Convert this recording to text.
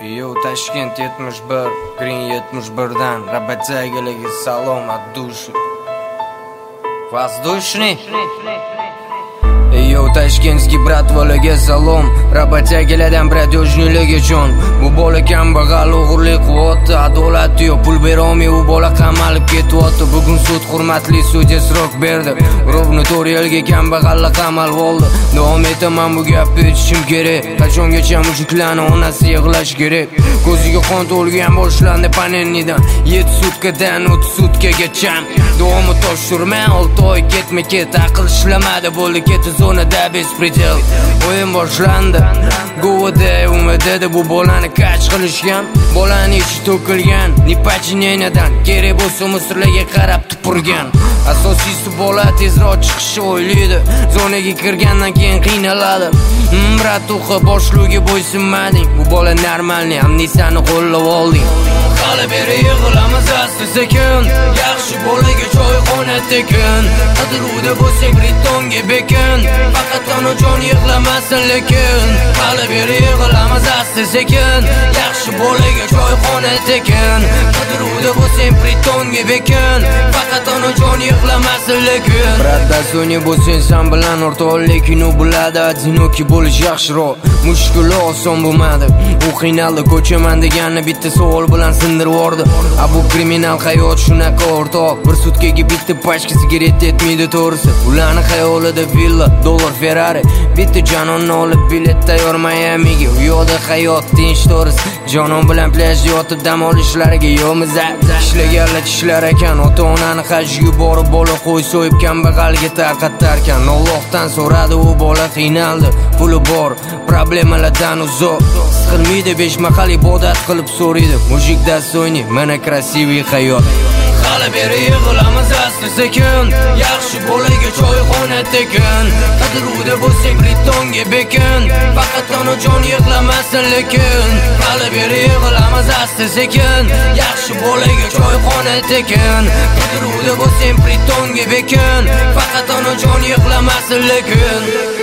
Yo, Tashkent 71, Green 71'dan Rabatzagilarga salom от души. Воздушный. Yo, tashkentskiy bratvalarga salom, Rabatzagilardan bratyoshnilarga jon. Bu bola kambag'al, o'g'irlik qilyapti, adolat yo'q, pul berolmay u bola qamalib ketyapti. Bugun sud hurmatli sudya srok berdi. Rovni 4 yilga kambag'allar qamalib oldi. Davom etaman bu gapni aytishim kerak. Qachongacha mushuklarni onasi yig'lash kerak? Ko'ziga qon to'lgan boshlandi panelnidan 7 sutkadan 30 sutkagacha. Davomi tosh surma 6 oy ketma-ket aql ishlamadi, bo'ldi ketdi zonada bespredel. O'yin boshlandi. Govada umidida bu bolani kach qilishgan, bolani ichi to'kilgan, nipachnenadan kerak bo'lsa musirlarga qarab tupurgan. Asosiysi bola tezroq chiqishni o'ylaydi, zonaga kirgandan keyin qiynaladi. Brat o'qi boshlugiga bo'ysunmading, bu bola normalniy, amnisiyani qo'llab olding. Hali beri yig'ilamiz asta-sekin, yaxshi bolaga choyxona tekin. Qidiruvda bo'lsak Britonga bekin, faqat onajon yig'lamasin lekin. Hali beri yig'ilamiz asta-sekin, yaxshi bolaga choyxona tekin. Qidiruvda bo'lsak Britonga bekin, faqat onajon yig'lamasin lekin. Bratda so'ni bo'lsang san bilan o'rtoqlik, u biladi, одинокий bo'lish yaxshiroq. Mushkuli oson bo'lmadi, u qiynaldi, ko'chaman deganni bitta savol bilan sindirib yubordi. Bu kriminal hayot shunaqa o'rtoq, bir sutkaga bitta pachka sigaret yetmaydi to'g'risi. Ularni xayolida villa, dollar, Ferrari, bitta janonni olib bilet tayyor Miamiga. U yoqda hayot tinch to'g'risi, jonon bilan plyajda yotib dam olishlariga yo'miz. Ishlaganlar tishlar ekan, ota-onani hajga yuborib bola qo'y so'yib kambag'alga tarqatarkan. Allohdan so'radi, u bola qiynaldi, puli bor, problemalardan uzoq. Siqilmaydi, 5 mahal ibodat qilib so'raydi. Mushukda so'yni, mana krasiviy hayot. Hali beri yig'ilamiz asta-sekin, yaxshi bolaga choyxona tekin. Qidiruvda bo'lsak Britonga bekin, faqat onajon yig'lamasin lekin. Hali beri yig'ilamiz asta-sekin, yaxshi bolaga choyxona tekin. Qidiruvda bo'lsak Britonga bekin, faqat onajon yig'lamasin lekin.